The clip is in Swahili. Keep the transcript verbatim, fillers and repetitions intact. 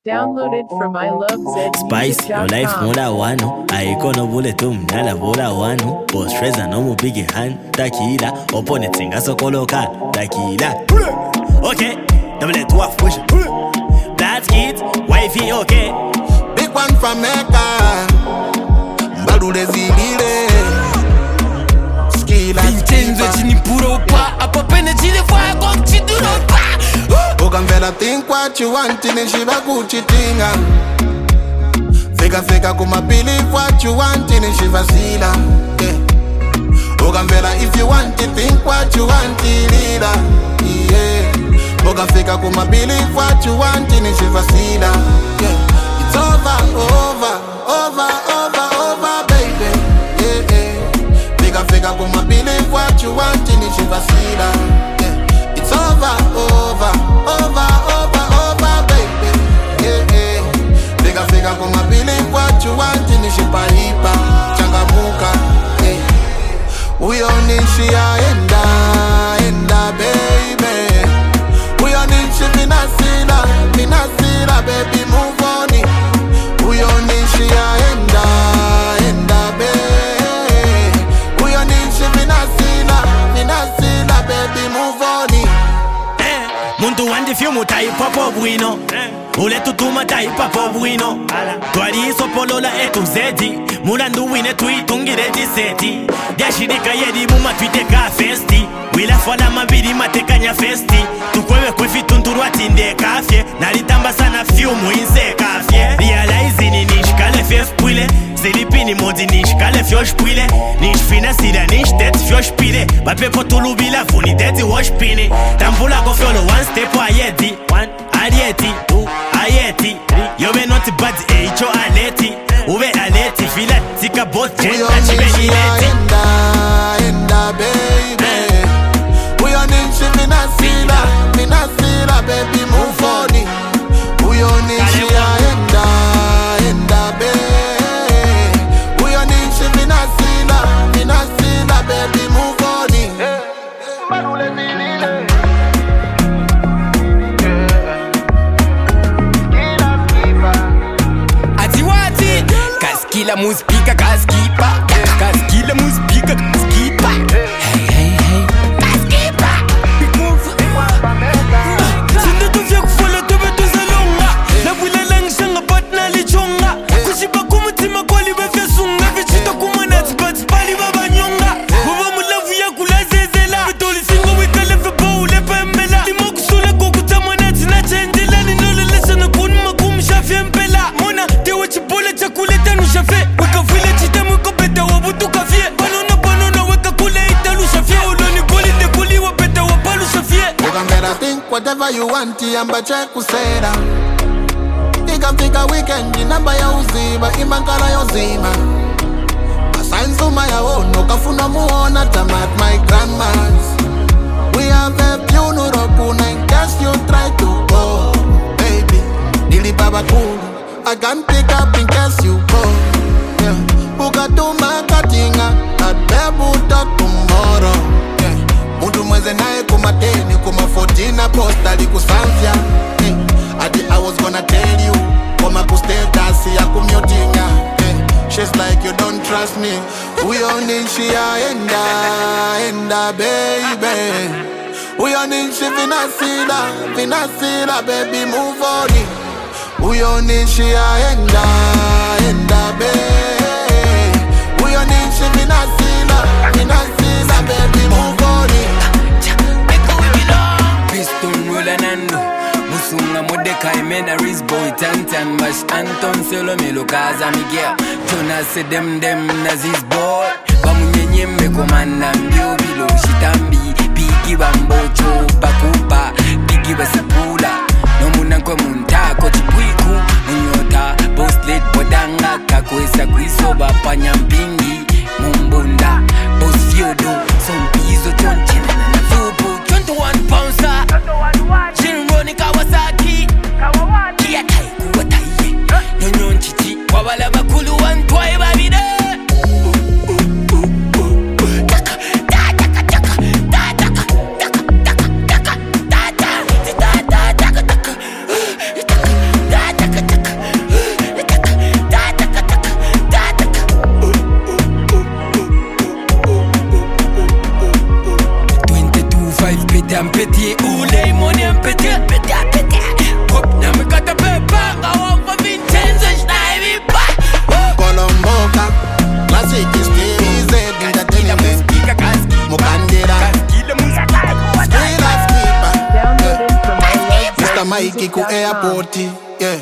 Downloaded from I Love Zed Spice, your life mola wano. Aikono bule tu mnala bola wano. Boss Treza no mu big hand. Takila, opponent singa so koloka. Takila. Okay, double two off push. That's it, wifey okay. Big one from Mecca. Mbalule zilile. Skila Vincenzo chini puro pa. Apa pene chile fire kong chiduro pa. Ukamvela think what you want in shiba kuchitinga. Fika fika kuma believe what you want in shiva sila. Yeah. Ukamvela if you want to think what you want ilila. Yeah. Uka fika kuma believe what you want in shiva sila. Yeah. It's over, over, over, over, over, baby. Yeah, yeah. Fika fika kuma believe what you want in shiva sila. Yeah. It's over, over, over, over, over, baby. Yeah, yeah. Fika fika kuma believe what you want in shipa hipa. Changamuka. Yeah. We on in shia enda, enda, baby. We on in shi minasila, minasila, baby, move on it. We on in shia enda, enda, baby. We on in shi minasila, minasila, baby, move on it. Muntu wandi fiumu taipa po buino. Ule tutuma taipa po buino. Twari iso polola etu zedi. Mulandu wine tuitungire diseti. Diashirika yedi muma twite ka festi. Wila fola mabiri matekanya festi. Tukwewe kwefi tunturu atinde kafye. Nalitamba sana fiumu inse kafye. Realize ni nishkale fef pwile. Zelipini modi nishkale fyosh pwile. Nish fina sida nish tet fyosh pile. Bapepo tulubila funi teti wash pini. Tambula go fiolo one step ayeti. One arieti. Two ayeti. Yobe not bad echo aleti. Ube aleti fila tika both jet We on and chibe in shia ileti. enda, enda, baby. We on in shi minasila, minasila, baby, move on it. We on in shia enda, enda, baby. We on in shi minasila, minasila, baby, move on it. Mbalule zilile. Skila skipa. Atiwati Kaskila muspika kaskipa Kaskila muspika kaskipa Hey hey hey Kaskipa Big move Sinde tufya kufala tobe tuzalonga Nabula langshanga patna lichonga Kushiba kumutima kwa libe fesunga Vichita kumanati bati pali baba nyonga Baba mulavu ya kula zezela Vitoli singo wikale vibau lepa mbela Limo kusule kukutamanati na chendela Ninole lesana kunuma kumshafye mpela Mona tewe chipole chakuleta nushafe Wika vile chita mwiko beta wabutu kafye Banona banona weka kule ita lushafye Uloni kuli te kuli wapeta wapalu shafye Ukamvela think whatever you want yamba cheku sera. Ika fika weekend namba ya uziba imankala ya uzima. Asainsu maya ono kafuna muona tamat my grandmas. We have a funeral kuna in case you try to go. Baby, dili baba cool. I can pick up in case you go. Yeah. Ukatuma katinga that baby talk tomorrow. Yeah. Mudu mweze nae kumateni kuma fourteen posta likusanfya. Hey, adi I was gonna tell you Koma kustatus ya kumyotinga. Hey, she's like you don't trust me. We on in shia enda, enda baby. We on in shi vinasila, vinasila baby move on it. We on in shia enda, enda baby. We on in shi vinasila, vinasila baby move on it. Piston roller nando Musunga Mordecai Mena Rizboy Tantan Mash Anton Selo Melo Kaza Miguel Jonas se dem dem Nazis boy Bamunyenye mekomanda mbio bilo shitambi Bigi bambocho bakupa Bigi basipula Nomuna kwa muntako chipwiku Munyota Boss late bodanga Kakwesa kriso bapanya mpingi Mumbunda Boss fiodo Sompizo chonchina na fubu twenty-one pounds Jinroni Kawasaki Kia tai kuwa taiye Nyonyon chichi Wabala makulu wantwae babide Taka Taka Taka Taka Taka Taka Taka Taka Taka Taka Taka Taka Taka Pete and pete, ule money and pete, pete and pete. Hop, now me got a paper, I want for Vincenzo, Schneider, Colomboca, classic is easy, entertainment. Mukandera, Downloaded from my love Mister Mikey ku airport, yeah.